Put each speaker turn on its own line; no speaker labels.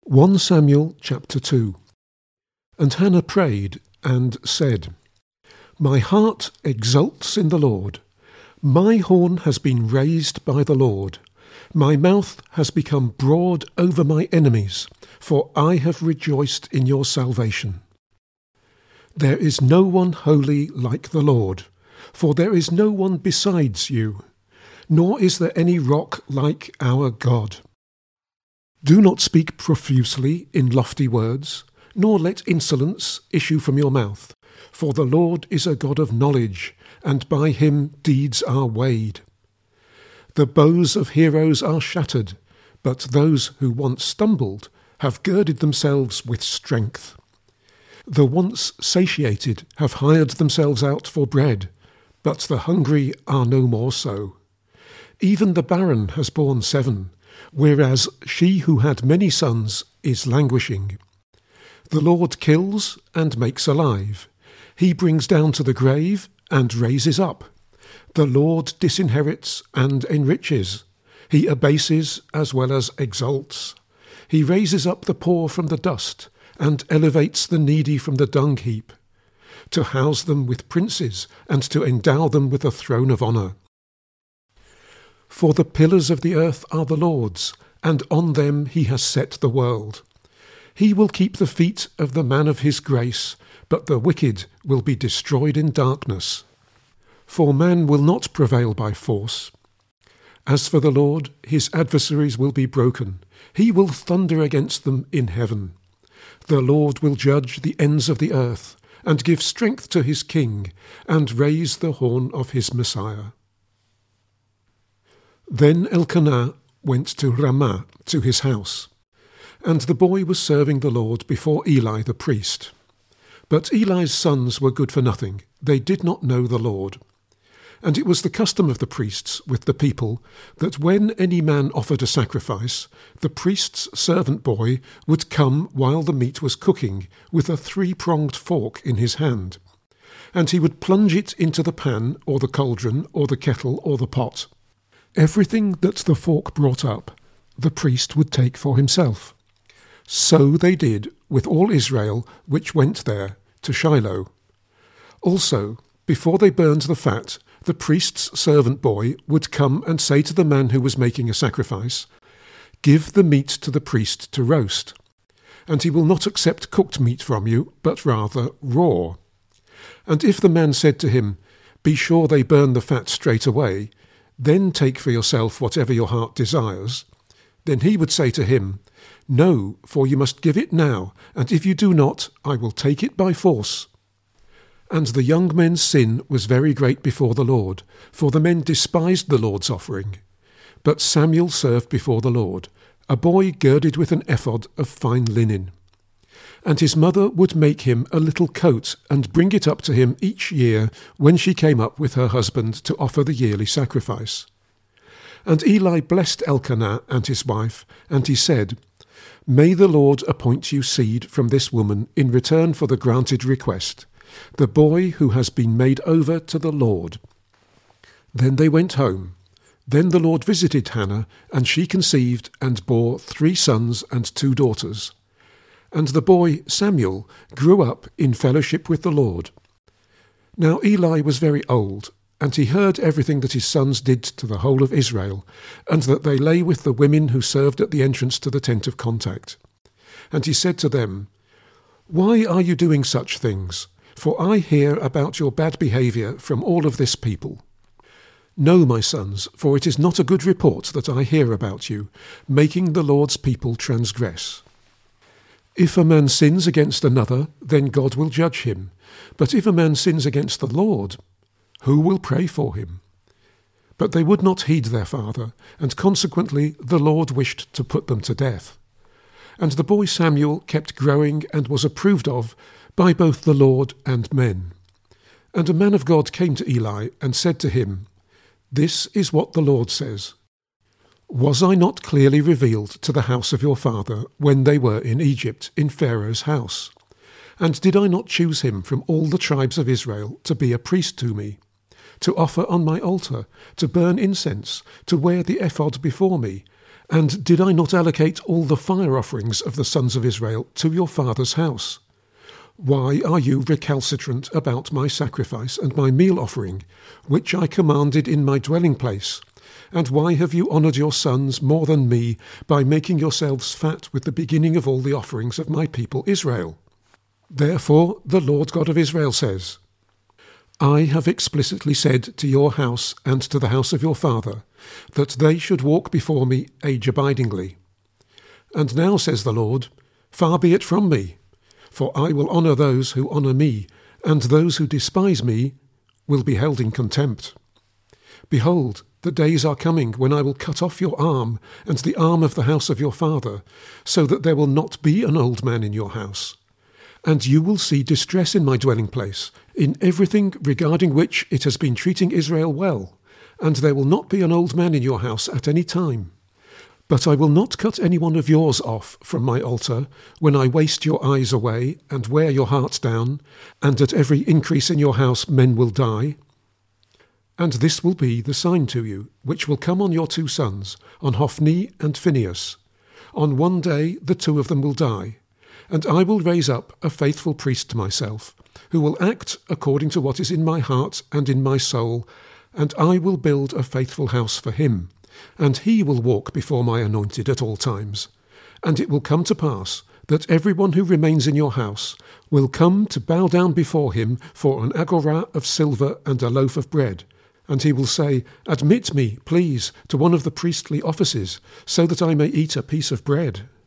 1 Samuel chapter 2. And Hannah prayed and said, My heart exults in the Lord. My horn has been raised by the Lord. My mouth has become broad over my enemies, for I have rejoiced in your salvation. There is no one holy like the Lord, for there is no one besides you, nor is there any rock like our God. Do not speak profusely in lofty words, nor let insolence issue from your mouth, for the Lord is a God of knowledge, and by him deeds are weighed. The bows of heroes are shattered, but those who once stumbled have girded themselves with strength. The once satiated have hired themselves out for bread, but the hungry are no more so. Even the barren has borne 7, whereas she who had many sons is languishing. The Lord kills and makes alive. He brings down to the grave and raises up. The Lord disinherits and enriches. He abases as well as exalts. He raises up the poor from the dust and elevates the needy from the dung heap, to house them with princes and to endow them with a throne of honour. For the pillars of the earth are the Lord's, and on them he has set the world. He will keep the feet of the man of his grace, but the wicked will be destroyed in darkness. For man will not prevail by force. As for the Lord, his adversaries will be broken. He will thunder against them in heaven. The Lord will judge the ends of the earth, and give strength to his king, and raise the horn of his Messiah. Then Elkanah went to Ramah, to his house, and the boy was serving the Lord before Eli the priest. But Eli's sons were good for nothing. They did not know the Lord. And it was the custom of the priests with the people that when any man offered a sacrifice, the priest's servant boy would come while the meat was cooking with a 3-pronged fork in his hand, and he would plunge it into the pan or the cauldron or the kettle or the pot. Everything that the fork brought up, the priest would take for himself. So they did with all Israel which went there to Shiloh. Also, before they burned the fat, the priest's servant boy would come and say to the man who was making a sacrifice, Give the meat to the priest to roast, and he will not accept cooked meat from you, but rather raw. And if the man said to him, Be sure they burn the fat straight away, then take for yourself whatever your heart desires, then he would say to him, No, for you must give it now, and if you do not, I will take it by force. And the young men's sin was very great before the Lord, for the men despised the Lord's offering. But Samuel served before the Lord, a boy girded with an ephod of fine linen. And his mother would make him a little coat and bring it up to him each year when she came up with her husband to offer the yearly sacrifice. And Eli blessed Elkanah and his wife, and he said, May the Lord appoint you seed from this woman in return for the granted request, the boy who has been made over to the Lord. Then they went home. Then the Lord visited Hannah, and she conceived and bore 3 sons and 2 daughters. And the boy Samuel grew up in fellowship with the Lord. Now Eli was very old, and he heard everything that his sons did to the whole of Israel, and that they lay with the women who served at the entrance to the tent of contact. And he said to them, Why are you doing such things? For I hear about your bad behaviour from all of this people. No, my sons, for it is not a good report that I hear about you, making the Lord's people transgress. If a man sins against another, then God will judge him. But if a man sins against the Lord, who will pray for him? But they would not heed their father, and consequently the Lord wished to put them to death. And the boy Samuel kept growing and was approved of by both the Lord and men. And a man of God came to Eli and said to him, This is what the Lord says. Was I not clearly revealed to the house of your father when they were in Egypt, in Pharaoh's house? And did I not choose him from all the tribes of Israel to be a priest to me, to offer on my altar, to burn incense, to wear the ephod before me, And did I not allocate all the fire offerings of the sons of Israel to your father's house? Why are you recalcitrant about my sacrifice and my meal offering, which I commanded in my dwelling place? And why have you honoured your sons more than me by making yourselves fat with the beginning of all the offerings of my people Israel? Therefore the Lord God of Israel says, I have explicitly said to your house and to the house of your father, that they should walk before me age-abidingly. And now, says the Lord, far be it from me, for I will honour those who honour me, and those who despise me will be held in contempt. Behold, the days are coming when I will cut off your arm and the arm of the house of your father, so that there will not be an old man in your house. And you will see distress in my dwelling place, in everything regarding which it has been treating Israel well, and there will not be an old man in your house at any time. But I will not cut any one of yours off from my altar, when I waste your eyes away, and wear your heart down, and at every increase in your house men will die. And this will be the sign to you, which will come on your 2 sons, on Hophni and Phinehas. On one day the 2 of them will die, and I will raise up a faithful priest to myself, who will act according to what is in my heart and in my soul, and I will build a faithful house for him, and he will walk before my anointed at all times. And it will come to pass that everyone who remains in your house will come to bow down before him for an agorah of silver and a loaf of bread. And he will say, Admit me, please, to one of the priestly offices, so that I may eat a piece of bread.